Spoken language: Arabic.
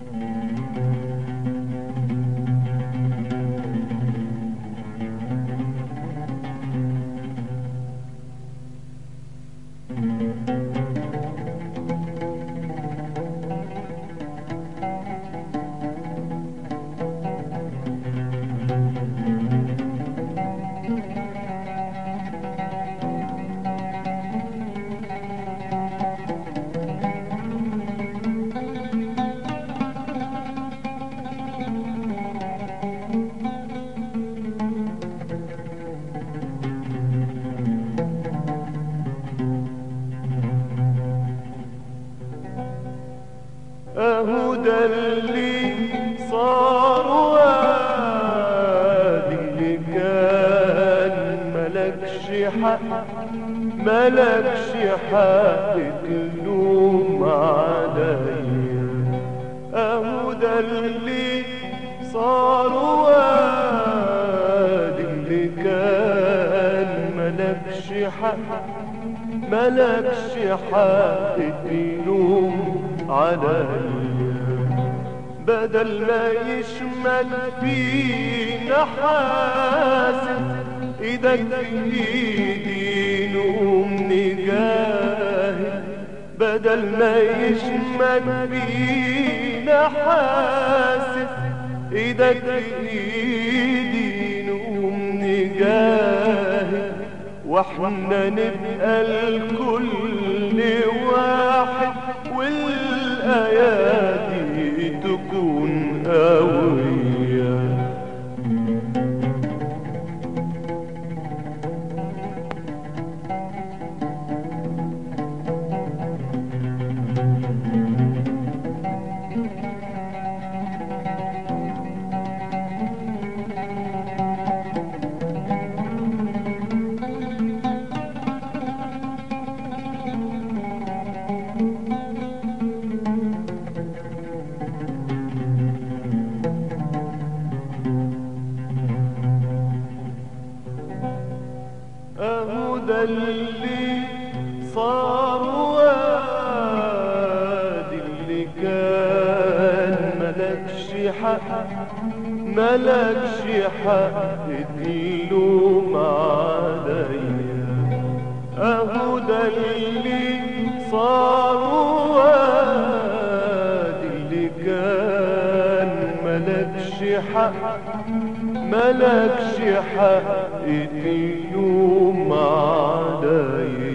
اهو ده اللي صار وادي اللي كان ملكش حق، ملكش حق تلوم عليا. اهو ده اللي صار وادي اللي كان ملكش حق، ملكش حق تلوم عليا. بدل ما يشمل فينا حاسد، ايدك بايدي نقوم نجاهد. بدل ما يشمل فينا حاسد، ايدك بايدي نقوم نجاهد. واحنا نبقى الكل واحد، والأيادي تكون قوية. اهو ده اللي صار وادي اللي كان ملكش حق، ملكش حق تلوم عليا. اهو ده اللي صار وادي اللي كان ملكش حق، ملكش حق تلوم عليا.